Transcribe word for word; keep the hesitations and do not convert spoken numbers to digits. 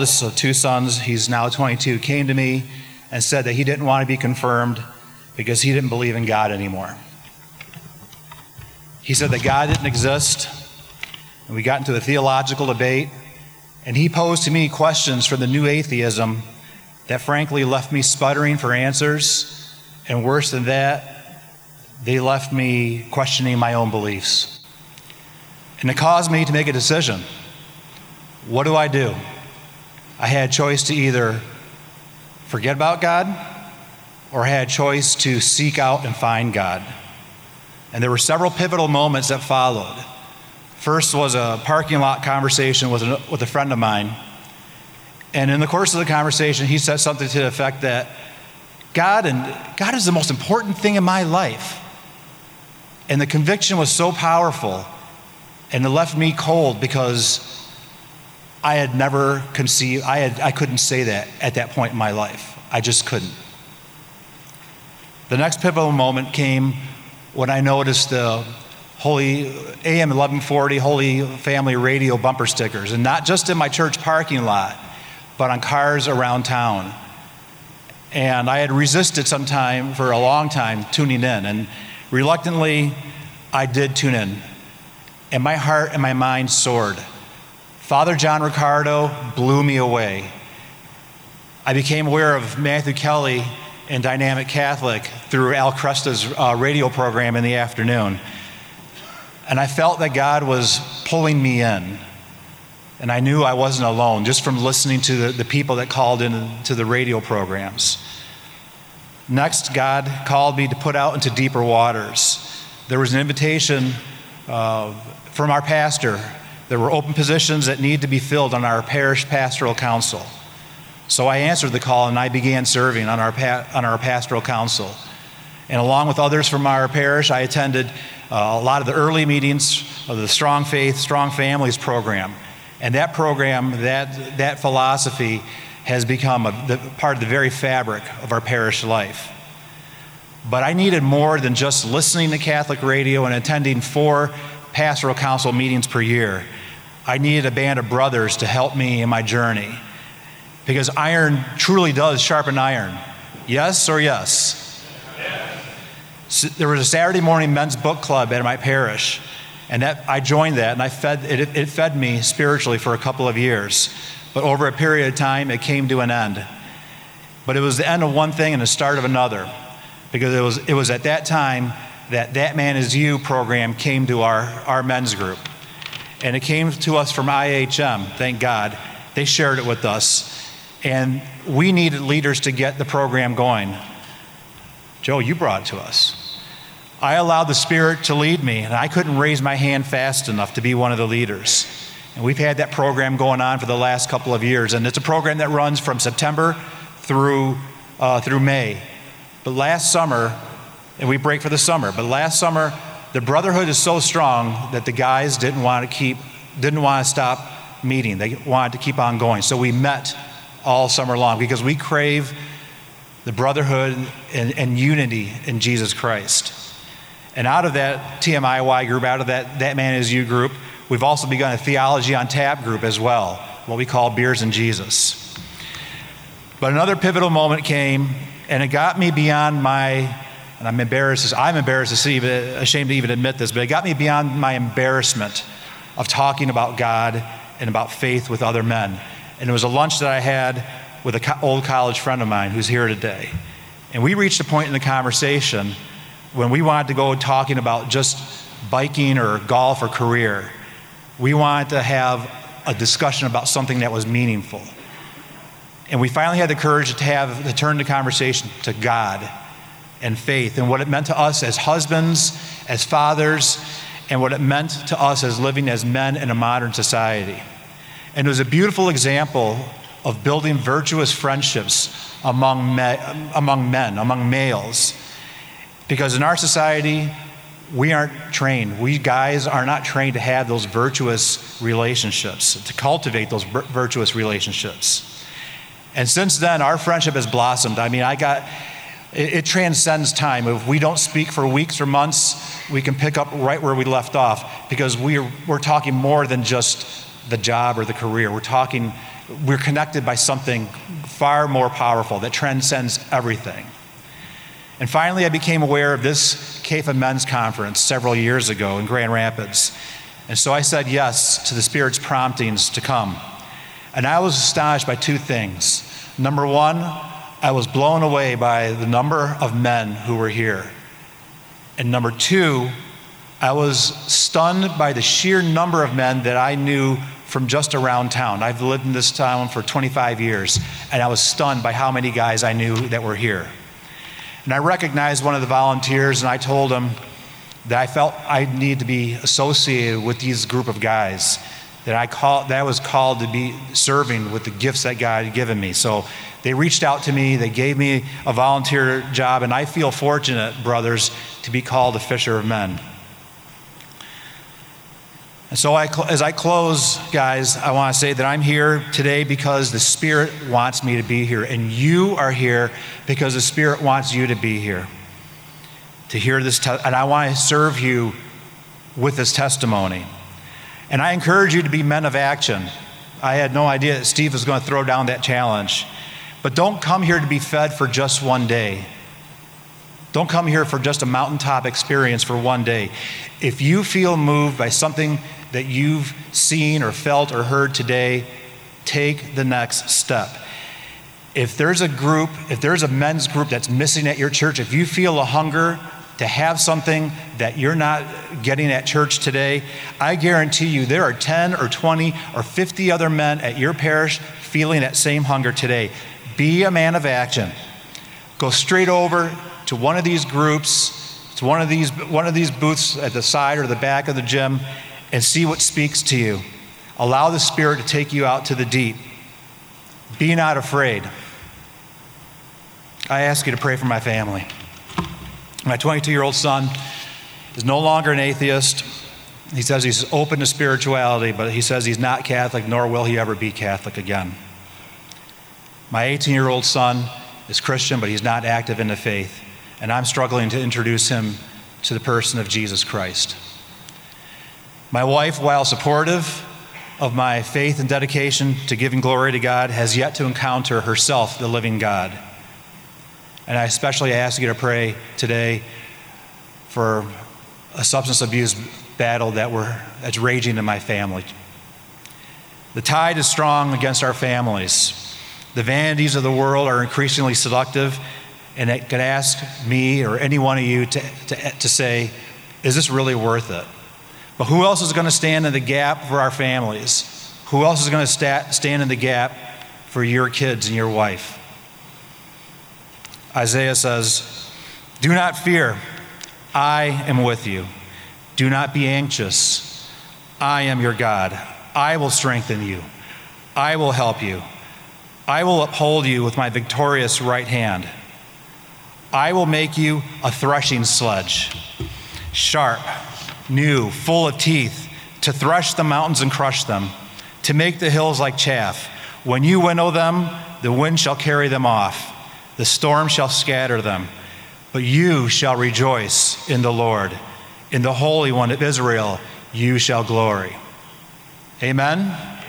oldest of two sons, he's now twenty-two, came to me and said that he didn't want to be confirmed because he didn't believe in God anymore. He said that God didn't exist, and we got into a theological debate, and he posed to me questions from the new atheism that frankly left me sputtering for answers, and worse than that, they left me questioning my own beliefs. And it caused me to make a decision. What do I do? I had a choice to either forget about God, or I had a choice to seek out and find God. And there were several pivotal moments that followed. First was a parking lot conversation with a, with a friend of mine. And in the course of the conversation, he said something to the effect that God and God is the most important thing in my life. And the conviction was so powerful, and it left me cold because I had never conceived, I had I couldn't say that at that point in my life. I just couldn't. The next pivotal moment came when I noticed the Holy A M eleven forty Holy Family Radio bumper stickers, and not just in my church parking lot, but on cars around town. And I had resisted some time, for a long time, tuning in, and reluctantly, I did tune in. And my heart and my mind soared. Father John Riccardo blew me away. I became aware of Matthew Kelly and Dynamic Catholic through Al Cresta's uh, radio program in the afternoon. And I felt that God was pulling me in. And I knew I wasn't alone just from listening to the, the people that called in to the radio programs. Next, God called me to put out into deeper waters. There was an invitation uh, from our pastor. There were open positions that needed to be filled on our parish pastoral council. So I answered the call and I began serving on our pa- on our pastoral council. And along with others from our parish, I attended uh, a lot of the early meetings of the Strong Faith, Strong Families program. And that program, that that philosophy has become a, the, part of the very fabric of our parish life. But I needed more than just listening to Catholic radio and attending four pastoral council meetings per year. I needed a band of brothers to help me in my journey. Because iron truly does sharpen iron. Yes or yes? Yes. So there was a Saturday morning men's book club at my parish. And that I joined that, and I fed it, it fed me spiritually for a couple of years. But over a period of time, it came to an end. But it was the end of one thing and the start of another. Because it was it was at that time that That Man Is You program came to our, our men's group. And it came to us from I H M, thank God. They shared it with us. And we needed leaders to get the program going. Joe, you brought it to us. I allowed the Spirit to lead me, and I couldn't raise my hand fast enough to be one of the leaders. And we've had that program going on for the last couple of years, and it's a program that runs from September through uh, through May. But last summer, and we break for the summer, but last summer, the brotherhood is so strong that the guys didn't want to keep, didn't want to stop meeting. They wanted to keep on going. So we met all summer long because we crave the brotherhood and, and unity in Jesus Christ. And out of that T M I Y group, out of that That Man Is You group, we've also begun a Theology on Tap group as well, what we call Beers and Jesus. But another pivotal moment came, and it got me beyond my, and I'm embarrassed, I'm embarrassed to see, ashamed to even admit this, but it got me beyond my embarrassment of talking about God and about faith with other men. And it was a lunch that I had with an old college friend of mine who's here today. And we reached a point in the conversation when we wanted to go talking about just biking or golf or career. We wanted to have a discussion about something that was meaningful. And we finally had the courage to have to turn the conversation to God and faith and what it meant to us as husbands, as fathers, and what it meant to us as living as men in a modern society. And it was a beautiful example of building virtuous friendships among me, among men, among males. Because in our society, we aren't trained. We guys are not trained to have those virtuous relationships, to cultivate those virtuous relationships. And since then, our friendship has blossomed. I mean, I got, it, it transcends time. If we don't speak for weeks or months, we can pick up right where we left off because we're, we're talking more than just the job or the career. We're talking we're connected by something far more powerful that transcends everything. And finally, I became aware of this C A F A Men's Conference several years ago in Grand Rapids. And so I said yes to the Spirit's promptings to come. And I was astonished by two things. Number one, I was blown away by the number of men who were here. And number two, I was stunned by the sheer number of men that I knew from just around town. I've lived in this town for twenty-five years, and I was stunned by how many guys I knew that were here. And I recognized one of the volunteers, and I told him that I felt I need to be associated with these group of guys, that I call, that I was called to be serving with the gifts that God had given me. So they reached out to me, they gave me a volunteer job, and I feel fortunate, brothers, to be called a fisher of men. And so I, as I close, guys, I want to say that I'm here today because the Spirit wants me to be here, and you are here because the Spirit wants you to be here, to hear this, te- and I want to serve you with this testimony. And I encourage you to be men of action. I had no idea that Steve was going to throw down that challenge. But don't come here to be fed for just one day. Don't come here for just a mountaintop experience for one day. If you feel moved by something that you've seen or felt or heard today, take the next step. If there's a group, if there's a men's group that's missing at your church, if you feel a hunger to have something that you're not getting at church today, I guarantee you there are ten or twenty or fifty other men at your parish feeling that same hunger today. Be a man of action. Go straight over to one of these groups, to one of these one of these booths at the side or the back of the gym, and see what speaks to you. Allow the Spirit to take you out to the deep. Be not afraid. I ask you to pray for my family. My twenty-two-year-old son is no longer an atheist. He says he's open to spirituality, but he says he's not Catholic, nor will he ever be Catholic again. My eighteen-year-old son is Christian, but he's not active in the faith, and I'm struggling to introduce him to the person of Jesus Christ. My wife, while supportive of my faith and dedication to giving glory to God, has yet to encounter herself the living God. And I especially ask you to pray today for a substance abuse battle that we're, that's raging in my family. The tide is strong against our families. The vanities of the world are increasingly seductive, and it could ask me or any one of you to, to, to say, is this really worth it? But who else is going to stand in the gap for our families? Who else is going to sta- stand in the gap for your kids and your wife? Isaiah says, do not fear, I am with you. Do not be anxious, I am your God. I will strengthen you. I will help you. I will uphold you with my victorious right hand. I will make you a threshing sledge, sharp, new, full of teeth, to thresh the mountains and crush them, to make the hills like chaff. When you winnow them, the wind shall carry them off. The storm shall scatter them. But you shall rejoice in the Lord. In the Holy One of Israel, you shall glory. Amen.